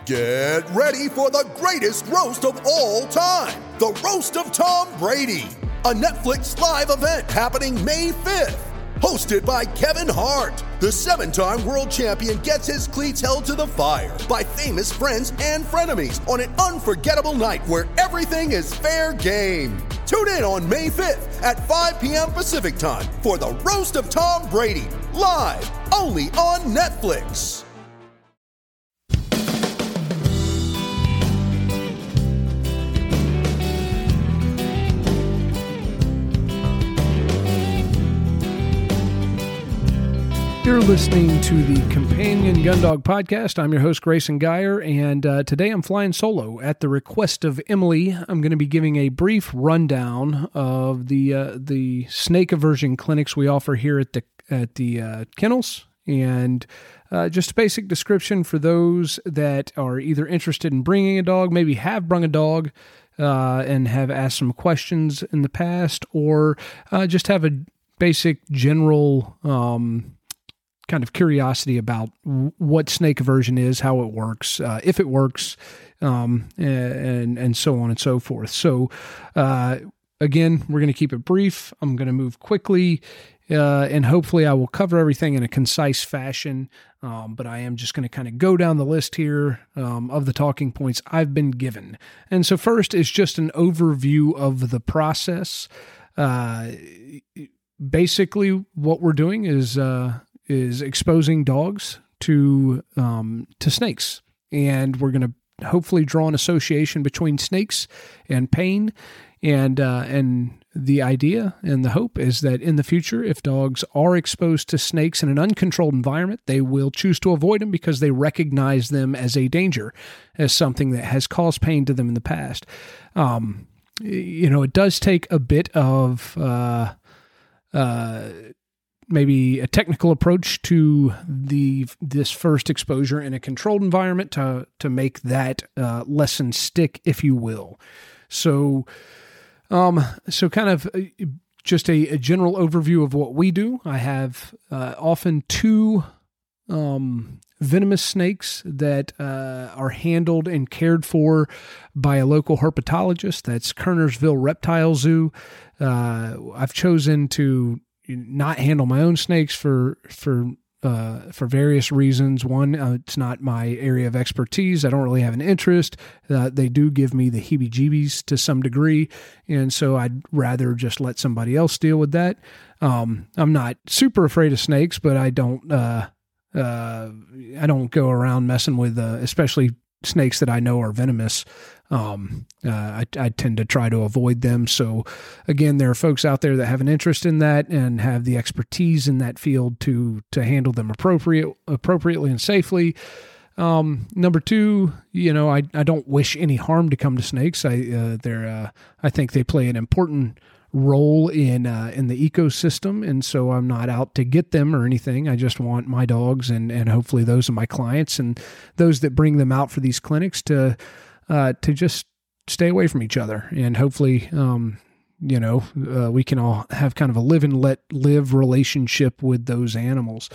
Get ready for the greatest roast of all time, the Roast of Tom Brady, a Netflix live event happening May 5th. Hosted by Kevin Hart, the 7-time world champion gets his cleats held to the fire by famous friends and frenemies on an unforgettable night where everything is fair game. Tune in on May 5th at 5 p.m. Pacific time for the Roast of Tom Brady, live only on Netflix. You're listening to the Companion Gundog Podcast. I'm your host, Grayson Geyer, and today I'm flying solo. At the request of Emily, I'm going to be giving a brief rundown of the snake aversion clinics we offer here at the kennels, and just a basic description for those that are either interested in bringing a dog, maybe have brung a dog, and have asked some questions in the past, or just have a basic general kind of curiosity about what snake aversion is, how it works, if it works, and so on and so forth. So, again, we're going to keep it brief. I'm going to move quickly, and hopefully I will cover everything in a concise fashion. But I am just going to kind of go down the list here of the talking points I've been given. And so first is just an overview of the process. Basically, what we're doing is exposing dogs to snakes, and we're going to hopefully draw an association between snakes and pain, and the idea and the hope is that in the future, if dogs are exposed to snakes in an uncontrolled environment, they will choose to avoid them because they recognize them as a danger, as something that has caused pain to them in the past. It does take a bit of maybe a technical approach to this first exposure in a controlled environment to make that lesson stick, if you will. So kind of just a general overview of what we do. I have often two venomous snakes that are handled and cared for by a local herpetologist. That's Kernersville Reptile Zoo. I've chosen to not handle my own snakes for various reasons. One, it's not my area of expertise. I don't really have an interest. They do give me the heebie-jeebies to some degree, and so I'd rather just let somebody else deal with that. I'm not super afraid of snakes, but I don't go around messing with, especially snakes that I know are venomous. I tend to try to avoid them. So again, there are folks out there that have an interest in that and have the expertise in that field to handle them appropriately and safely. Number two, I don't wish any harm to come to snakes. I think they play an important role in the ecosystem, and so I'm not out to get them or anything. I just want my dogs and hopefully those of my clients and those that bring them out for these clinics to just stay away from each other, and hopefully we can all have kind of a live and let live relationship with those animals.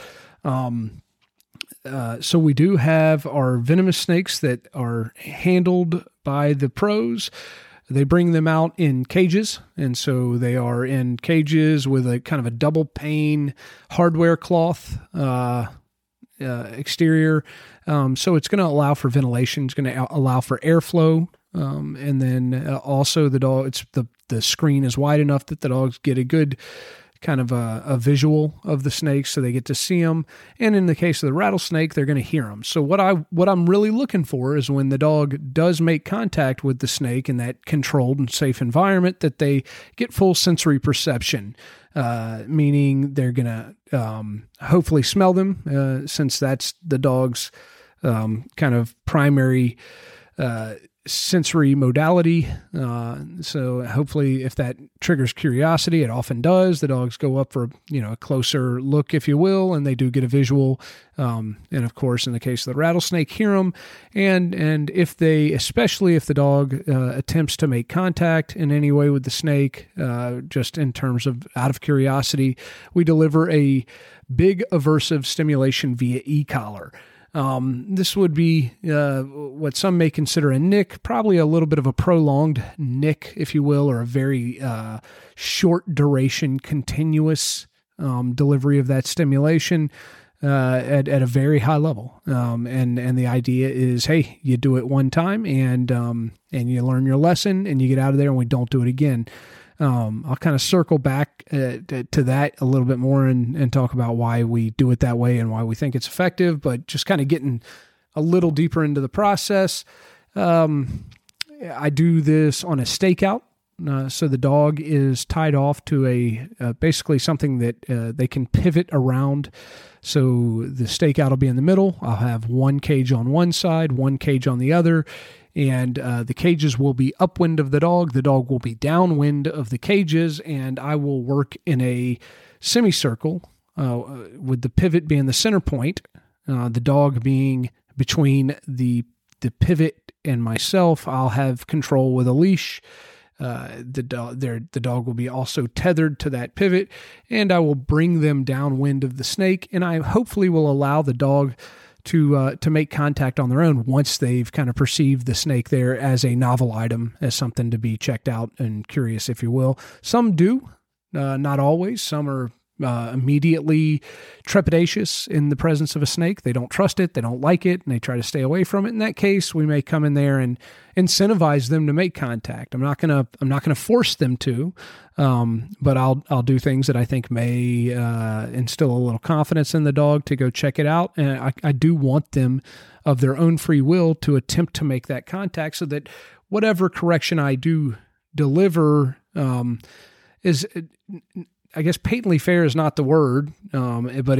So we do have our venomous snakes that are handled by the pros. They bring them out in cages, and so they are in cages with a kind of a double pane hardware cloth exterior. So it's going to allow for ventilation. It's going to allow for airflow. And then also the screen is wide enough that the dogs get a good kind of a visual of the snakes, so they get to see them. And in the case of the rattlesnake, they're going to hear them. So what I'm really looking for is when the dog does make contact with the snake in that controlled and safe environment, that they get full sensory perception, meaning they're going to hopefully smell them, since that's the dog's kind of primary sensory modality. So hopefully if that triggers curiosity, it often does, the dogs go up for, a closer look, if you will, and they do get a visual. And of course, in the case of the rattlesnake, hear them. And especially if the dog attempts to make contact in any way with the snake, just in terms of out of curiosity, we deliver a big aversive stimulation via e-collar. This would be what some may consider a nick, probably a little bit of a prolonged nick, if you will, or a very short duration, continuous delivery of that stimulation at a very high level. And the idea is, hey, you do it one time and you learn your lesson and you get out of there and we don't do it again. I'll kind of circle back to that a little bit more and talk about why we do it that way and why we think it's effective, but just kind of getting a little deeper into the process. I do this on a stakeout. So the dog is tied off to basically something that they can pivot around. So the stakeout will be in the middle. I'll have one cage on one side, one cage on the other, and the cages will be upwind of the dog. The dog will be downwind of the cages, and I will work in a semicircle with the pivot being the center point, the dog being between the pivot and myself. I'll have control with a leash. The dog will be also tethered to that pivot, and I will bring them downwind of the snake, and I hopefully will allow the dog to make contact on their own once they've kind of perceived the snake there as a novel item, as something to be checked out and curious, if you will. Some do, not always. Some are immediately trepidatious in the presence of a snake. They don't trust it, they don't like it, and they try to stay away from it. In that case, we may come in there and incentivize them to make contact. I'm not gonna force them to, but I'll do things that I think may instill a little confidence in the dog to go check it out. And I do want them, of their own free will, to attempt to make that contact, so that whatever correction I do deliver is, I guess, patently fair is not the word, but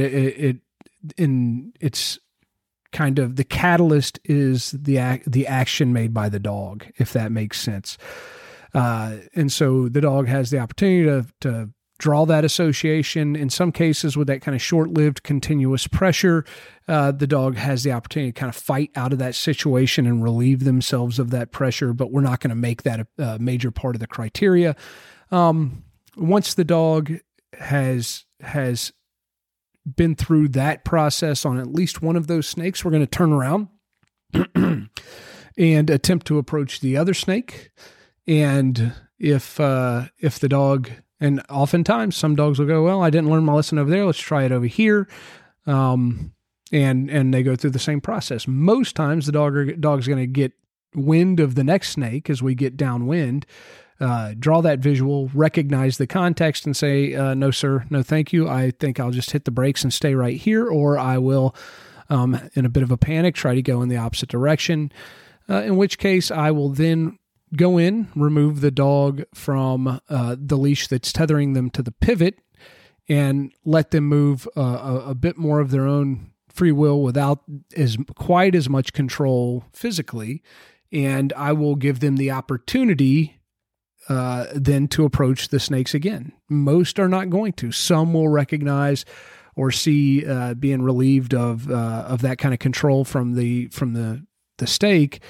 it's kind of the catalyst is the action made by the dog, if that makes sense. And so the dog has the opportunity to draw that association. In some cases, with that kind of short-lived continuous pressure, the dog has the opportunity to kind of fight out of that situation and relieve themselves of that pressure, but we're not going to make that a major part of the criteria. Once the dog has been through that process on at least one of those snakes, we're going to turn around and attempt to approach the other snake. And if the dog, and oftentimes some dogs will go, well, I didn't learn my lesson over there, let's try it over here. And they go through the same process. Most times the dog's going to get wind of the next snake as we get downwind, draw that visual, recognize the context, and say, no, sir, no, thank you. I think I'll just hit the brakes and stay right here, or I will, in a bit of a panic, try to go in the opposite direction, in which case I will then go in, remove the dog from the leash that's tethering them to the pivot, and let them move a bit more of their own free will without quite as much control physically, and I will give them the opportunity then to approach the snakes again. Most are not going to. Some will recognize or see being relieved of that kind of control from the stake.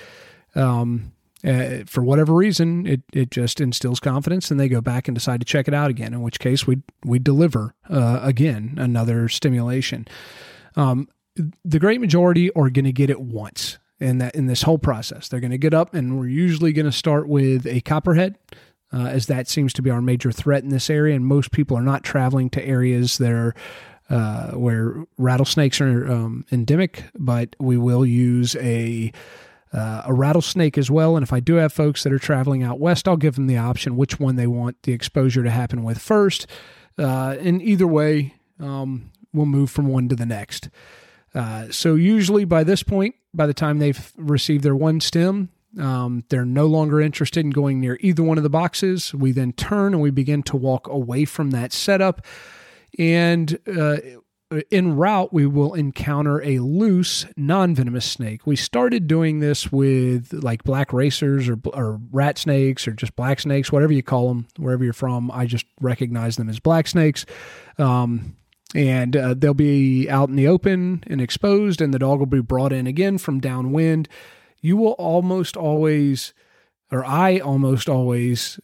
For whatever reason, it just instills confidence, and they go back and decide to check it out again, in which case we deliver again another stimulation. The great majority are going to get it once. In this whole process, they're going to get up, and we're usually going to start with a copperhead, as that seems to be our major threat in this area. And most people are not traveling to areas that are where rattlesnakes are endemic, but we will use a rattlesnake as well. And if I do have folks that are traveling out west, I'll give them the option which one they want the exposure to happen with first. And either way, we'll move from one to the next. So usually by this point, by the time they've received their one stim, they're no longer interested in going near either one of the boxes. We then turn and we begin to walk away from that setup. And en route, we will encounter a loose, non-venomous snake. We started doing this with like black racers or rat snakes or just black snakes, whatever you call them, wherever you're from. I just recognize them as black snakes. And they'll be out in the open and exposed, and the dog will be brought in again from downwind. You will almost always, or I almost always,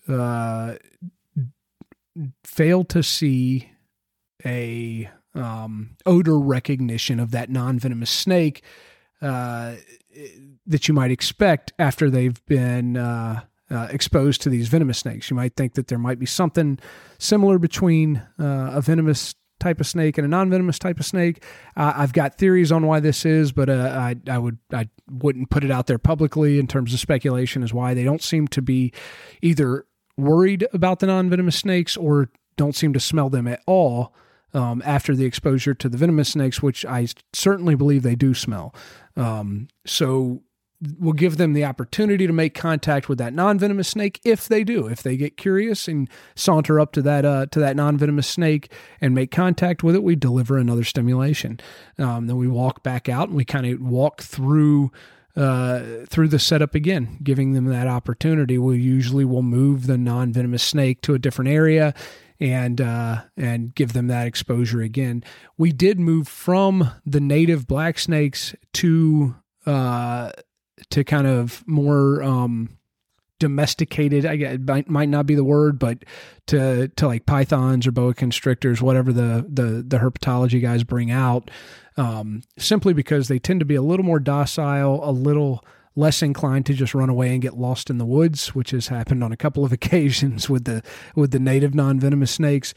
fail to see a odor recognition of that non-venomous snake that you might expect after they've been exposed to these venomous snakes. You might think that there might be something similar between a venomous type of snake and a non-venomous type of snake. I've got theories on why this is, but I wouldn't put it out there publicly in terms of speculation as why they don't seem to be either worried about the non-venomous snakes or don't seem to smell them at all after the exposure to the venomous snakes, which I certainly believe they do smell. So we'll give them the opportunity to make contact with that non-venomous snake if they do. If they get curious and saunter up to that non-venomous snake and make contact with it, we deliver another stimulation. Then we walk back out and we kind of walk through the setup again, giving them that opportunity. We'll move the non-venomous snake to a different area and give them that exposure again. We did move from the native black snakes to kind of more domesticated, I guess it might not be the word, but to like pythons or boa constrictors, whatever the herpetology guys bring out, simply because they tend to be a little more docile, a little less inclined to just run away and get lost in the woods, which has happened on a couple of occasions with the native non-venomous snakes.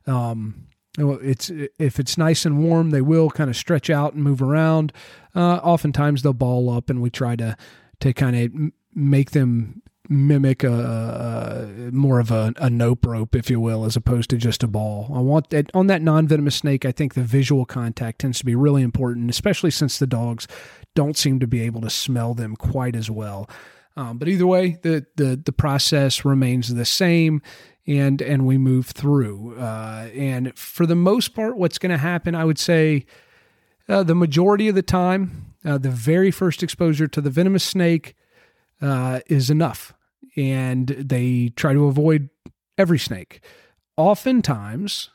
If it's nice and warm, they will kind of stretch out and move around. Oftentimes they'll ball up, and we try to kind of make them mimic more of a nope rope, if you will, as opposed to just a ball. I want that on that non-venomous snake. I think the visual contact tends to be really important, especially since the dogs don't seem to be able to smell them quite as well. But either way, the process remains the same, and we move through. And for the most part, what's going to happen, I would say, the majority of the time, the very first exposure to the venomous snake is enough, and they try to avoid every snake. Oftentimes,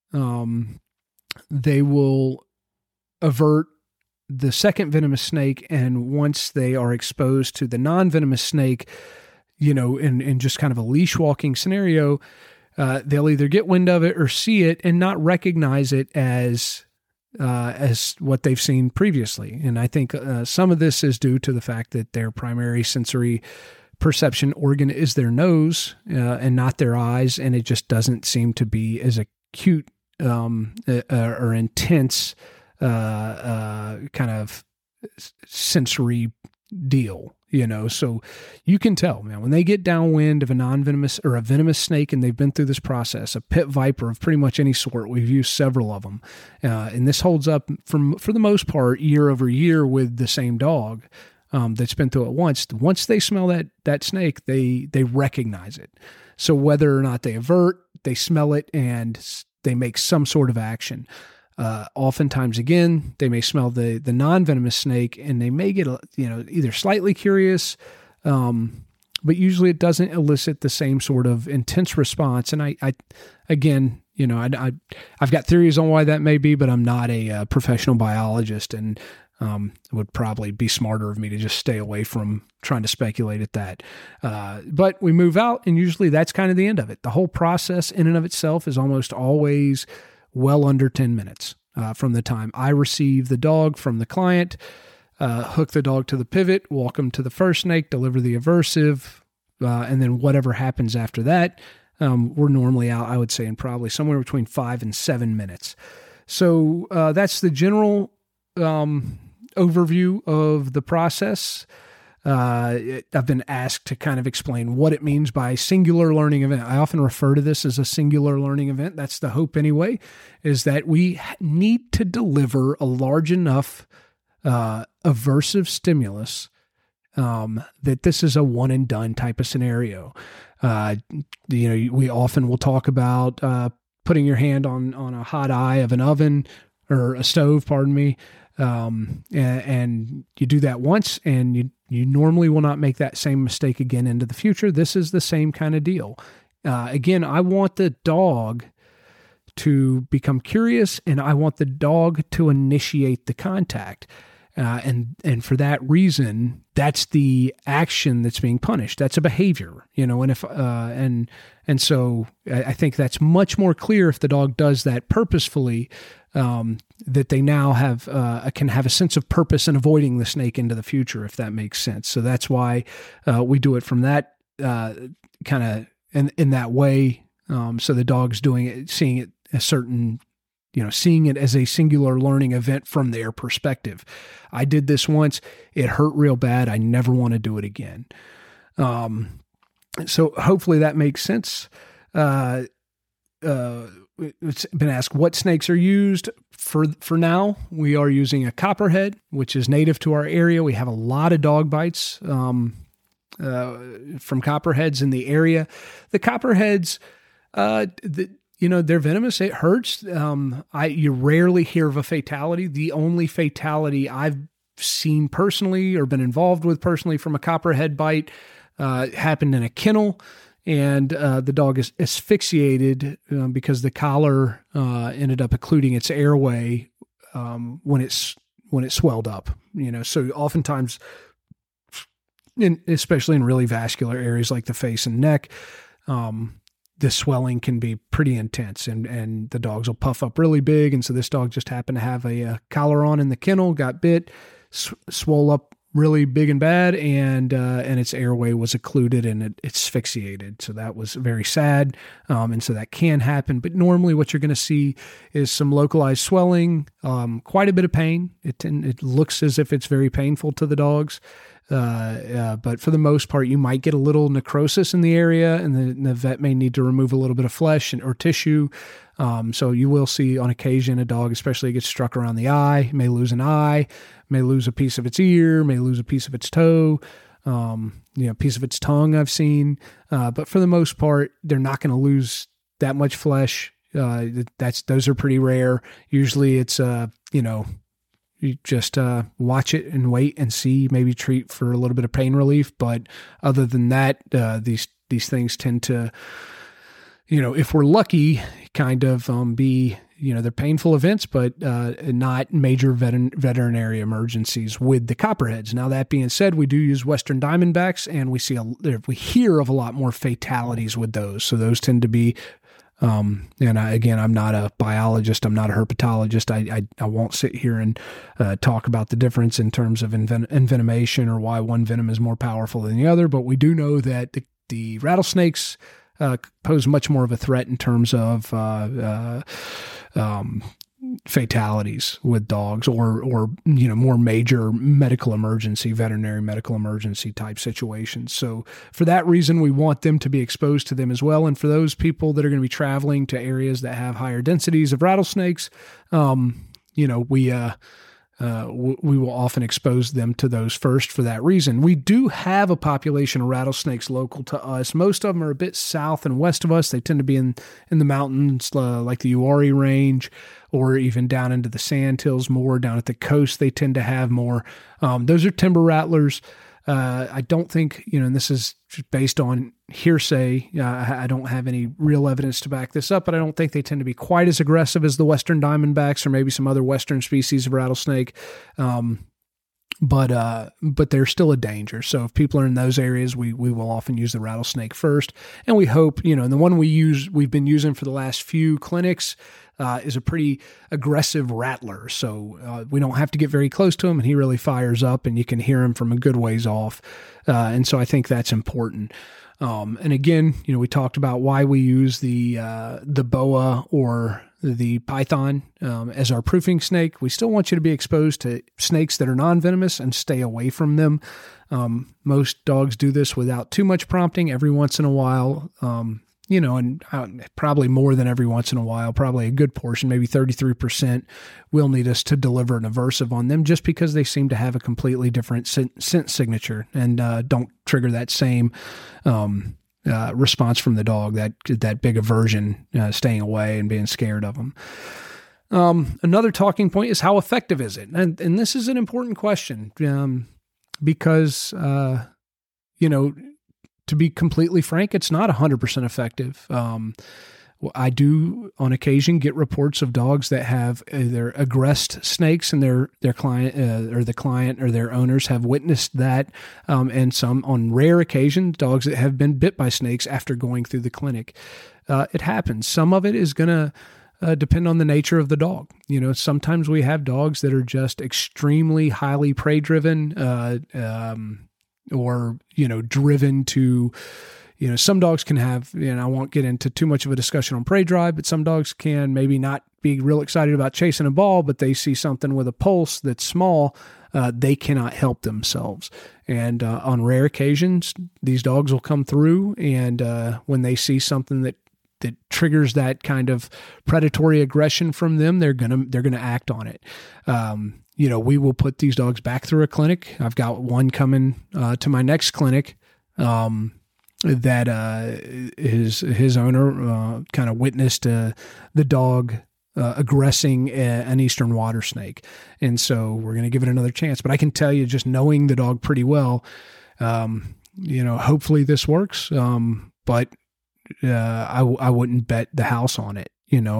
they will avert the second venomous snake, and once they are exposed to the non-venomous snake, in just kind of a leash walking scenario, they'll either get wind of it or see it and not recognize it as what they've seen previously. And I think some of this is due to the fact that their primary sensory perception organ is their nose and not their eyes, and it just doesn't seem to be as acute or intense kind of sensory deal. So you can tell, man, when they get downwind of a non-venomous or a venomous snake and they've been through this process, a pit viper of pretty much any sort, we've used several of them. And this holds up for the most part year over year with the same dog that's been through it once. Once they smell that snake, they recognize it. So whether or not they avert, they smell it and they make some sort of action. Oftentimes, again, they may smell the non-venomous snake and they may get, either slightly curious, but usually it doesn't elicit the same sort of intense response. And I've got theories on why that may be, but I'm not a professional biologist, and it would probably be smarter of me to just stay away from trying to speculate at that. But we move out, and usually that's kind of the end of it. The whole process in and of itself is almost always well under 10 minutes from the time I receive the dog from the client, hook the dog to the pivot, walk them to the first snake, deliver the aversive, and then whatever happens after that, we're normally out, I would say, in probably somewhere between 5 and 7 minutes. So that's the general overview of the process. I've been asked to kind of explain what it means by singular learning event. I often refer to this as a singular learning event. That's the hope anyway, is that we need to deliver a large enough aversive stimulus that this is a one and done type of scenario. We often will talk about putting your hand on a hot eye of an oven or a stove, pardon me, and you do that once, and you normally will not make that same mistake again into the future. This is the same kind of deal. Again, I want the dog to become curious, and I want the dog to initiate the contact. And for that reason, that's the action that's being punished. That's a behavior, and so I think that's much more clear if the dog does that purposefully, that they now have can have a sense of purpose in avoiding the snake into the future, if that makes sense. So that's why we do it from that kind of in that way. So the dog's doing it, seeing it a certain, seeing it as a singular learning event from their perspective. I did this once. It hurt real bad. I never want to do it again. So hopefully that makes sense. It's been asked what snakes are used. For now, we are using a copperhead, which is native to our area. We have a lot of dog bites from copperheads in the area. The copperheads, they're venomous. It hurts. You rarely hear of a fatality. The only fatality I've seen personally or been involved with personally from a copperhead bite happened in a kennel. And the dog is asphyxiated because the collar ended up occluding its airway when it swelled up. So oftentimes, especially in really vascular areas like the face and neck, the swelling can be pretty intense, and the dogs will puff up really big. And so this dog just happened to have a collar on in the kennel, got bit, swole up really big and bad, and its airway was occluded and it asphyxiated. So that was very sad. And so that can happen. But normally what you're going to see is some localized swelling, quite a bit of pain. It looks as if it's very painful to the dogs. But for the most part, you might get a little necrosis in the area, and the vet may need to remove a little bit of flesh or tissue. So you will see on occasion a dog, especially gets struck around the eye, may lose an eye, may lose a piece of its ear, may lose a piece of its toe, piece of its tongue I've seen. But for the most part, they're not going to lose that much flesh. Those are pretty rare. Usually it's, you just watch it and wait and see, maybe treat for a little bit of pain relief. But other than that, these things tend to, if we're lucky, kind of be, they're painful events, but not major veterinary emergencies with the copperheads. Now, that being said, we do use Western Diamondbacks, and we hear of a lot more fatalities with those. So those tend to be, I'm not a biologist. I'm not a herpetologist. I won't sit here and talk about the difference in terms of envenomation or why one venom is more powerful than the other. But we do know that the rattlesnakes pose much more of a threat in terms of fatalities with dogs, or more major veterinary medical emergency type situations. So for that reason, we want them to be exposed to them as well. And for those people that are going to be traveling to areas that have higher densities of rattlesnakes, we will often expose them to those first for that reason. We do have a population of rattlesnakes local to us. Most of them are a bit south and west of us. They tend to be in the mountains, like the Uwharrie Range, or even down into the sandhills more. Down at the coast, they tend to have more. Those are timber rattlers. I don't think, and this is based on hearsay. I don't have any real evidence to back this up, but I don't think they tend to be quite as aggressive as the Western Diamondbacks or maybe some other Western species of rattlesnake. But they're still a danger. So if people are in those areas, we will often use the rattlesnake first. And we hope, and the one we've been using for the last few clinics is a pretty aggressive rattler. So we don't have to get very close to him, and he really fires up, and you can hear him from a good ways off. And so I think that's important. And again, we talked about why we use the boa or the python as our proofing snake. We still want you to be exposed to snakes that are non-venomous and stay away from them. Most dogs do this without too much prompting. Every once in a while, and probably more than every once in a while, probably a good portion, maybe 33%, will need us to deliver an aversive on them just because they seem to have a completely different scent signature and don't trigger that same response from the dog, that big aversion, staying away and being scared of them. Another talking point is how effective is it? And this is an important question because, to be completely frank, it's not 100% effective. I do on occasion get reports of dogs that have either aggressed snakes and their client or the client or their owners have witnessed that. And some on rare occasions, dogs that have been bit by snakes after going through the clinic. It happens. Some of it is going to depend on the nature of the dog. Sometimes we have dogs that are just extremely highly prey driven, or driven to, some dogs can have, I won't get into too much of a discussion on prey drive, but some dogs can maybe not be real excited about chasing a ball, but they see something with a pulse that's small, they cannot help themselves. And on rare occasions, these dogs will come through, and when they see something that triggers that kind of predatory aggression from them, they're gonna act on it. We will put these dogs back through a clinic. I've got one coming to my next clinic that his owner kind of witnessed the dog aggressing an eastern water snake, and so we're going to give it another chance. But I can tell you, just knowing the dog pretty well, hopefully this works. But I wouldn't bet the house on it.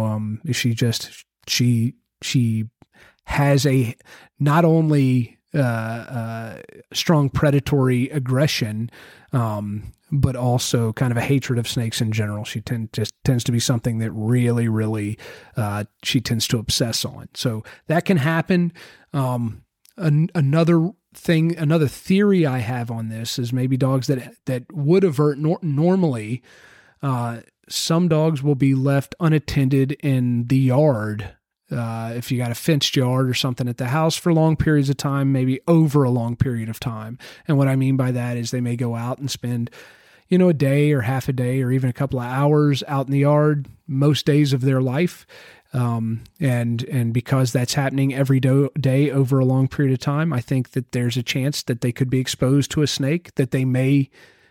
She has a not only strong predatory aggression, but also kind of a hatred of snakes in general. She tends to be something that really, really she tends to obsess on. So that can happen. Another theory I have on this is maybe dogs that would avert normally. Some dogs will be left unattended in the yard. If you got a fenced yard or something at the house for long periods of time, maybe over a long period of time. And what I mean by that is they may go out and spend, a day or half a day or even a couple of hours out in the yard most days of their life. And because that's happening every day over a long period of time, I think that there's a chance that they could be exposed to a snake that they may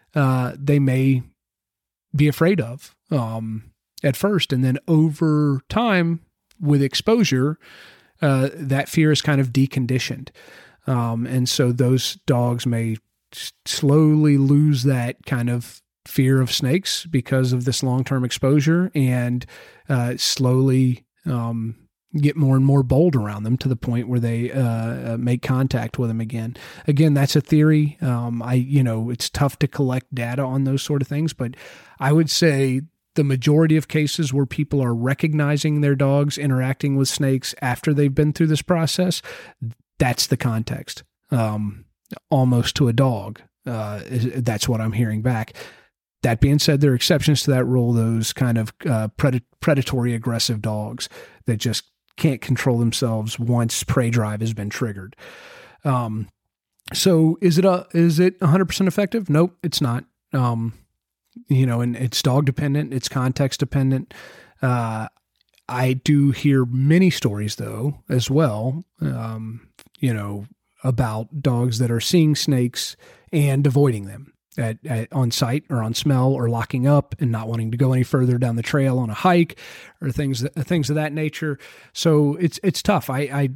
be afraid of at first. And then over time with exposure, that fear is kind of deconditioned. And so those dogs may slowly lose that kind of fear of snakes because of this long-term exposure, and slowly get more and more bold around them to the point where they make contact with them again. Again, that's a theory. It's tough to collect data on those sort of things, but I would say the majority of cases where people are recognizing their dogs interacting with snakes after they've been through this process, that's the context. Almost to a dog. That's what I'm hearing back. That being said, there are exceptions to that rule, those kind of predatory aggressive dogs that just can't control themselves once prey drive has been triggered. So is it 100% effective? Nope, it's not. And it's dog dependent, it's context dependent. I do hear many stories though, as well, about dogs that are seeing snakes and avoiding them on sight or on smell, or locking up and not wanting to go any further down the trail on a hike or things of that nature. So it's tough. I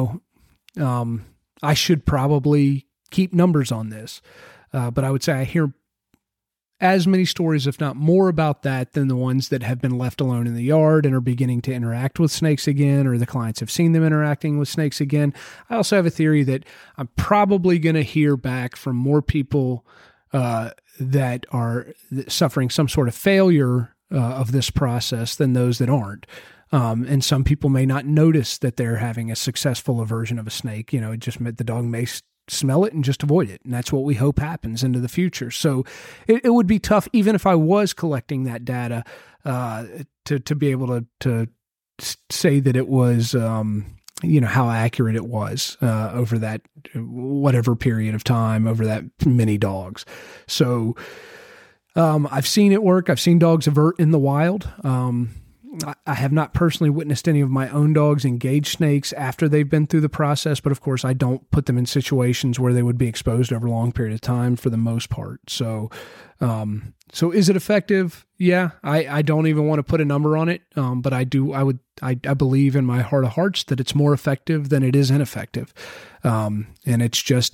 should probably keep numbers on this, but I would say I hear as many stories, if not more, about that than the ones that have been left alone in the yard and are beginning to interact with snakes again, or the clients have seen them interacting with snakes again. I also have a theory that I'm probably going to hear back from more people that are suffering some sort of failure of this process than those that aren't. And some people may not notice that they're having a successful aversion of a snake. It just meant the dog may smell it and just avoid it. And that's what we hope happens into the future. So it would be tough, even if I was collecting that data, to be able to say that it was, how accurate it was over that whatever period of time, over that many dogs. So I've seen it work. I've seen dogs avert in the wild. I have not personally witnessed any of my own dogs engage snakes after they've been through the process, but of course I don't put them in situations where they would be exposed over a long period of time for the most part. So is it effective? Yeah, I don't even want to put a number on it. But I believe in my heart of hearts that it's more effective than it is ineffective. And it's just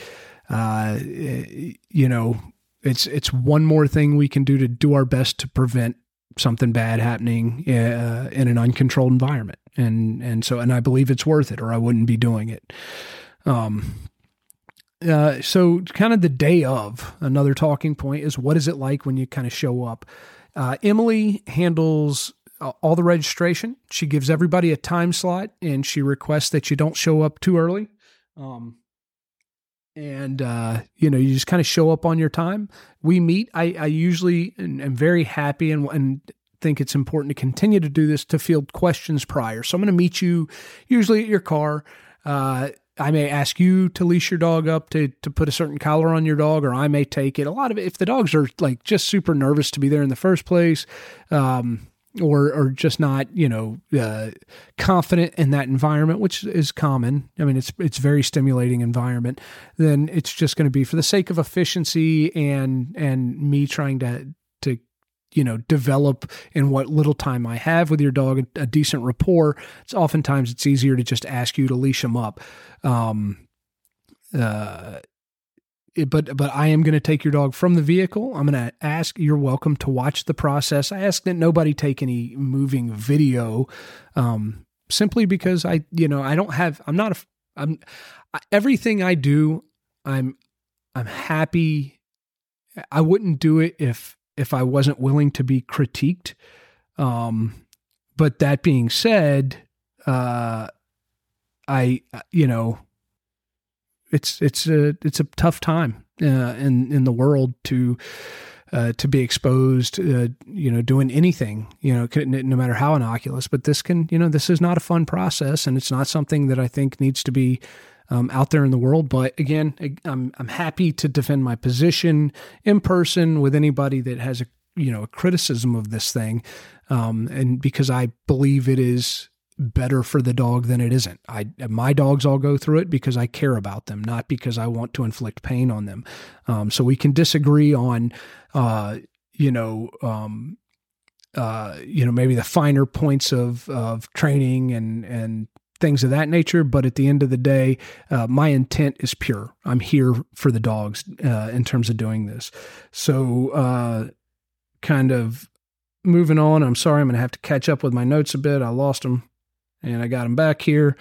it's one more thing we can do to do our best to prevent something bad happening in an uncontrolled environment. And I believe it's worth it, or I wouldn't be doing it. So kind of the day of, another talking point is, what is it like when you kind of show up? Emily handles all the registration. She gives everybody a time slot, and she requests that you don't show up too early. You just kind of show up on your time. We meet. I usually am very happy and think it's important to continue to do this, to field questions prior. So I'm going to meet you usually at your car. I may ask you to leash your dog up to put a certain collar on your dog, or I may take it. A lot of it, if the dogs are like just super nervous to be there in the first place, or just not, confident in that environment, which is common. I mean, it's very stimulating environment. Then it's just going to be for the sake of efficiency and me trying to develop in what little time I have with your dog a decent rapport. Oftentimes it's easier to just ask you to leash them up. But I am going to take your dog from the vehicle. I'm going to ask, you're welcome to watch the process. I ask that nobody take any moving video, simply because everything I do, I'm happy. I wouldn't do it if I wasn't willing to be critiqued. But that being said, it's a tough time in the world to be exposed, doing anything, no matter how innocuous. But this is not a fun process, and it's not something that I think needs to be out there in the world. But again, I'm happy to defend my position in person with anybody that has a criticism of this thing, and because I believe it is better for the dog than it isn't. My dogs all go through it because I care about them, not because I want to inflict pain on them. So we can disagree on, maybe the finer points of training and things of that nature. But at the end of the day, my intent is pure. I'm here for the dogs, in terms of doing this. So, kind of moving on. I'm sorry, I'm going to have to catch up with my notes a bit. I lost them and I got them back here.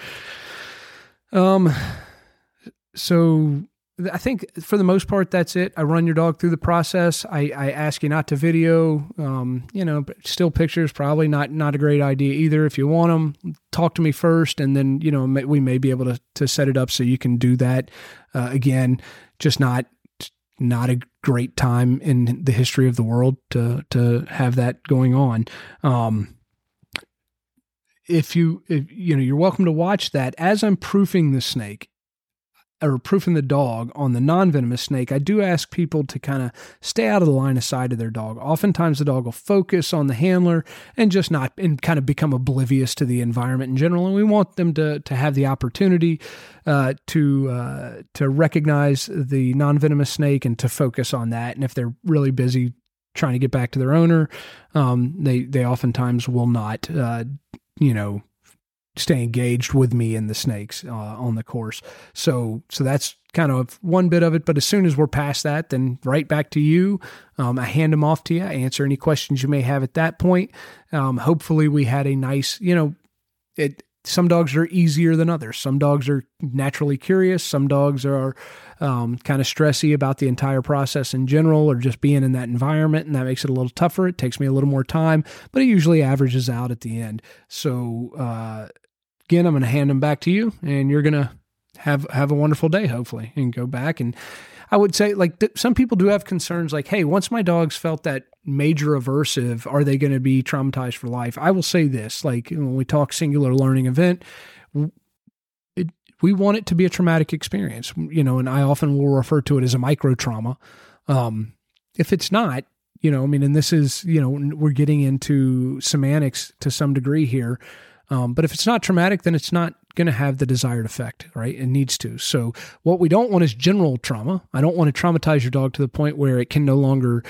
So I think for the most part, that's it. I run your dog through the process. I ask you not to video, but still pictures, probably not a great idea either. If you want them, talk to me first, and then, we may be able to set it up so you can do that. Again, just not a great time in the history of the world to have that going on. If you're welcome to watch that as I'm proofing the snake, or proofing the dog on the non-venomous snake. I do ask people to kind of stay out of the line of sight of their dog. Oftentimes the dog will focus on the handler and kind of become oblivious to the environment in general. And we want them to have the opportunity to recognize the non-venomous snake and to focus on that. And if they're really busy trying to get back to their owner, they oftentimes will not, stay engaged with me and the snakes on the course. So that's kind of one bit of it. But as soon as we're past that, then right back to you. I hand them off to you. I answer any questions you may have at that point. Hopefully we had a nice, some dogs are easier than others. Some dogs are naturally curious. Some dogs are kind of stressy about the entire process in general, or just being in that environment, and that makes it a little tougher. It takes me a little more time, but it usually averages out at the end. So again, I'm going to hand them back to you, and you're going to have a wonderful day, hopefully, and go back. And I would say, some people do have concerns like, hey, once my dog's felt that major aversive, are they going to be traumatized for life? I will say this, when we talk singular learning event, we want it to be a traumatic experience, and I often will refer to it as a micro trauma. If it's not, and this is, we're getting into semantics to some degree here. But if it's not traumatic, then it's not going to have the desired effect, right? It needs to. So what we don't want is general trauma. I don't want to traumatize your dog to the point where it can no longer,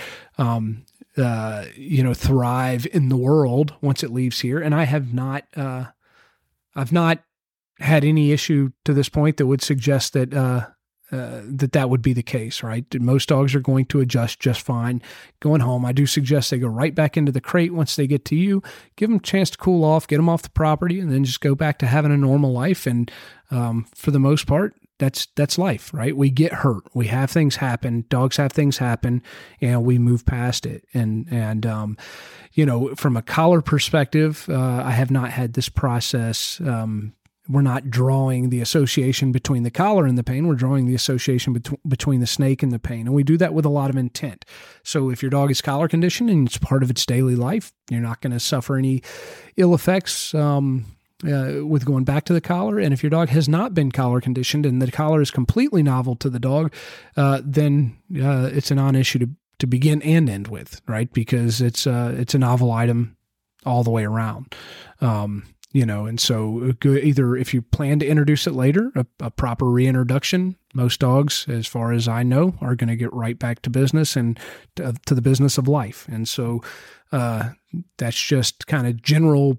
thrive in the world once it leaves here. And I have not, I've not had any issue to this point that would suggest that, that would be the case, right? Most dogs are going to adjust just fine going home. I do suggest they go right back into the crate once they get to you, give them a chance to cool off, get them off the property, and then just go back to having a normal life. And for the most part, that's life, right? We get hurt. We have things happen. Dogs have things happen, and we move past it. And from a collar perspective, I have not had this process. We're not drawing the association between the collar and the pain. We're drawing the association between the snake and the pain. And we do that with a lot of intent. So if your dog is collar conditioned and it's part of its daily life, you're not going to suffer any ill effects with going back to the collar. And if your dog has not been collar conditioned and the collar is completely novel to the dog, then it's a non-issue to begin and end with, right? Because it's a novel item all the way around. And so either if you plan to introduce it later, a proper reintroduction, most dogs, as far as I know, are going to get right back to business and to the business of life. And so that's just kind of general,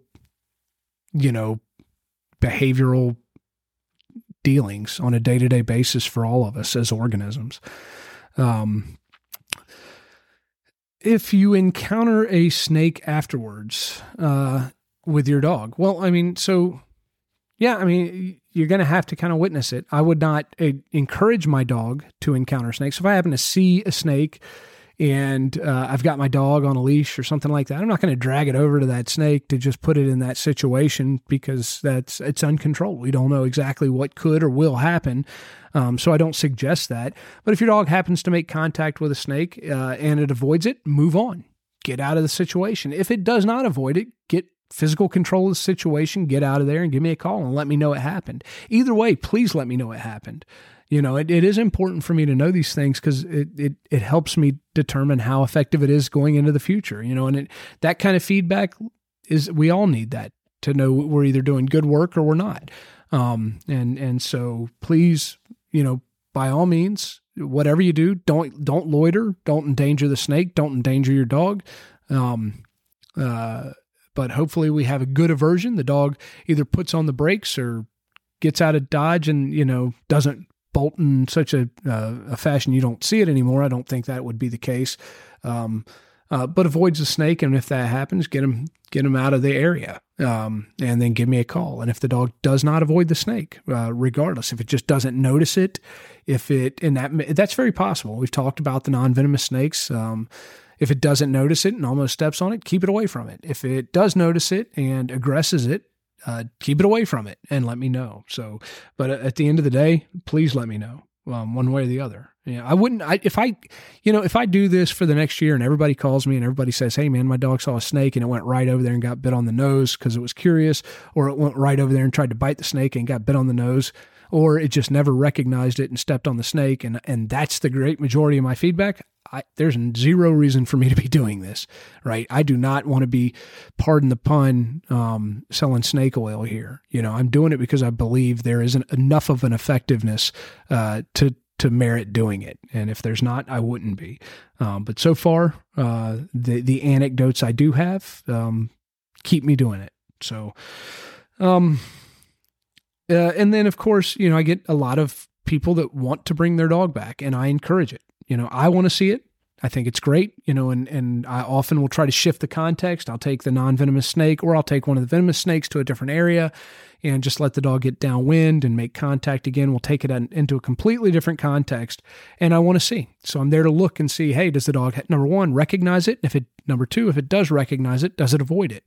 behavioral dealings on a day-to-day basis for all of us as organisms. If you encounter a snake afterwards, with your dog, you're going to have to kind of witness it. I would not encourage my dog to encounter snakes. If I happen to see a snake and I've got my dog on a leash or something like that, I'm not going to drag it over to that snake to just put it in that situation, because it's uncontrolled. We don't know exactly what could or will happen. So I don't suggest that. But if your dog happens to make contact with a snake and it avoids it, move on. Get out of the situation. If it does not avoid it, get physical control of the situation, get out of there and give me a call and let me know it happened. Either way, please let me know it happened. It is important for me to know these things because it helps me determine how effective it is going into the future. And that kind of feedback we all need that to know we're either doing good work or we're not. And so please, by all means, whatever you do, don't loiter, don't endanger the snake, don't endanger your dog. But hopefully we have a good aversion. The dog either puts on the brakes or gets out of dodge and, doesn't bolt in such a fashion you don't see it anymore. I don't think that would be the case. But avoids the snake. And if that happens, get him out of the area. And then give me a call. And if the dog does not avoid the snake, regardless, if it just doesn't notice it, that's very possible. We've talked about the non-venomous snakes. If it doesn't notice it and almost steps on it, keep it away from it. If it does notice it and aggresses it, keep it away from it and let me know. So, but at the end of the day, please let me know one way or the other. If I do this for the next year and everybody calls me and everybody says, hey man, my dog saw a snake and it went right over there and got bit on the nose because it was curious, or it went right over there and tried to bite the snake and got bit on the nose, or it just never recognized it and stepped on the snake. And that's the great majority of my feedback. There's zero reason for me to be doing this, right? I do not want to be, pardon the pun, selling snake oil here. I'm doing it because I believe there isn't enough of an effectiveness to merit doing it. And if there's not, I wouldn't be. But so far, the anecdotes I do have keep me doing it. So, and then of course, I get a lot of people that want to bring their dog back, and I encourage it. I want to see it. I think it's great, and I often will try to shift the context. I'll take the non-venomous snake, or I'll take one of the venomous snakes to a different area and just let the dog get downwind and make contact again. We'll take it into a completely different context, and I want to see. So I'm there to look and see, hey, does the dog, number one, recognize it? Number two, if it does recognize it, does it avoid it?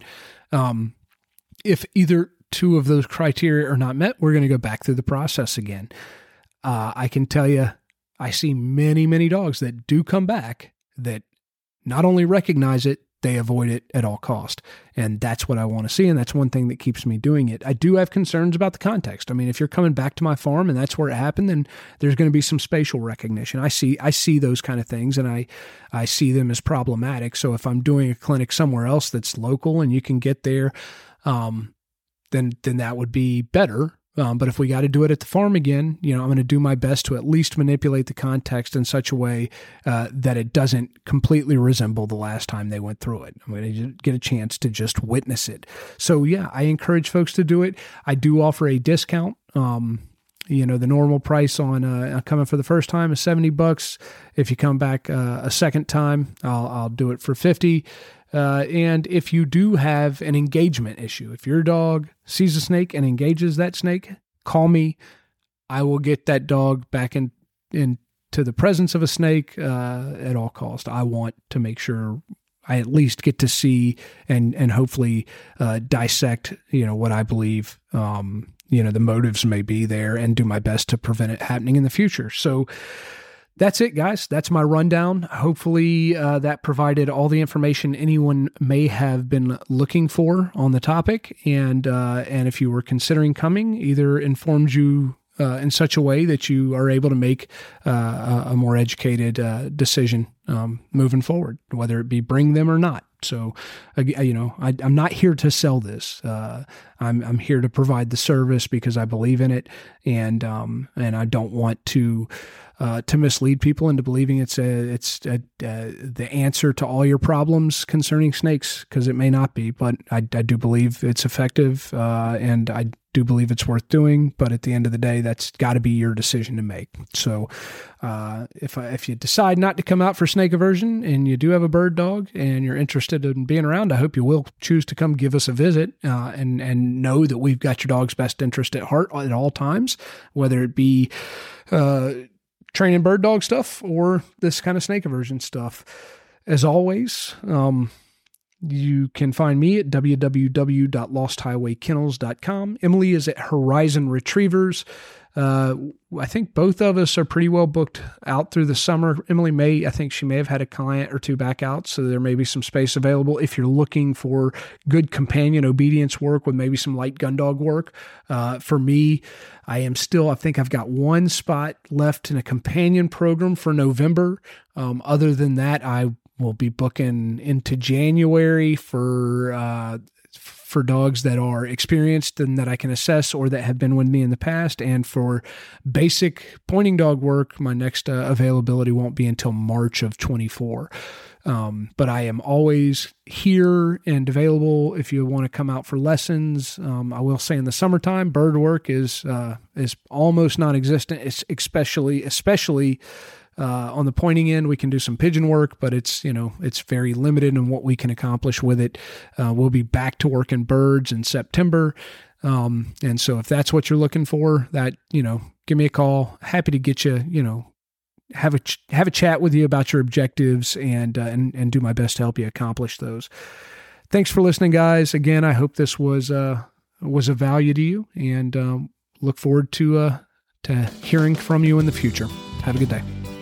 If either two of those criteria are not met, we're going to go back through the process again. I can tell you, I see many, many dogs that do come back that not only recognize it, they avoid it at all cost. And that's what I want to see. And that's one thing that keeps me doing it. I do have concerns about the context. I mean, if you're coming back to my farm and that's where it happened, then there's going to be some spatial recognition. I see those kind of things, and I see them as problematic. So if I'm doing a clinic somewhere else that's local and you can get there, then that would be better. But if we got to do it at the farm again, I'm going to do my best to at least manipulate the context in such a way that it doesn't completely resemble the last time they went through it. I'm going to get a chance to just witness it. So yeah, I encourage folks to do it. I do offer a discount. The normal price on coming for the first time is $70. If you come back a second time, I'll do it for $50. And if you do have an engagement issue, if your dog sees a snake and engages that snake, call me. I will get that dog back into the presence of a snake at all cost. I want to make sure I at least get to see and hopefully dissect, what I believe, the motives may be there, and do my best to prevent it happening in the future. So that's it, guys. That's my rundown. Hopefully that provided all the information anyone may have been looking for on the topic. And if you were considering coming, either informed you in such a way that you are able to make a more educated decision moving forward, whether it be bring them or not. So, I'm not here to sell this. I'm here to provide the service because I believe in it, and I don't want to mislead people into believing it's the answer to all your problems concerning snakes, because it may not be. But I do believe it's effective, and I do believe it's worth doing. But at the end of the day, that's got to be your decision to make. So if you decide not to come out for snake aversion and you do have a bird dog and you're interested in being around, I hope you will choose to come give us a visit and know that we've got your dog's best interest at heart at all times, whether it be training bird dog stuff or this kind of snake aversion stuff. As always, you can find me at www.losthighwaykennels.com. Emily is at Horizon Retrievers. I think both of us are pretty well booked out through the summer. Emily I think she may have had a client or two back out, so there may be some space available if you're looking for good companion obedience work with maybe some light gun dog work. For me, I think I've got one spot left in a companion program for November. Other than that, I will be booking into January for dogs that are experienced and that I can assess or that have been with me in the past. And for basic pointing dog work, my next availability won't be until March of 24. But I am always here and available if you want to come out for lessons. I will say in the summertime, bird work is almost non-existent. It's especially on the pointing end. We can do some pigeon work, but it's very limited in what we can accomplish with it. We'll be back to working birds in September. And so if that's what you're looking for, give me a call. Happy to get you, have a chat with you about your objectives and do my best to help you accomplish those. Thanks for listening, guys. Again, I hope this was of value to you, and look forward to hearing from you in the future. Have a good day.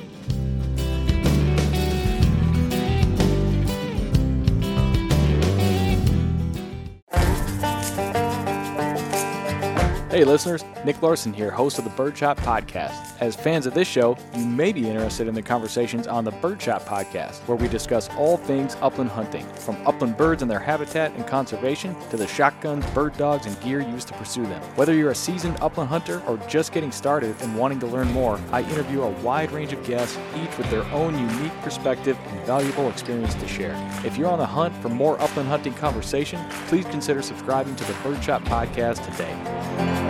Hey listeners, Nick Larson here, host of the Birdshot Podcast. As fans of this show, you may be interested in the conversations on the Birdshot Podcast, where we discuss all things upland hunting, from upland birds and their habitat and conservation, to the shotguns, bird dogs, and gear used to pursue them. Whether you're a seasoned upland hunter or just getting started and wanting to learn more, I interview a wide range of guests, each with their own unique perspective and valuable experience to share. If you're on the hunt for more upland hunting conversation, please consider subscribing to the Birdshot Podcast today.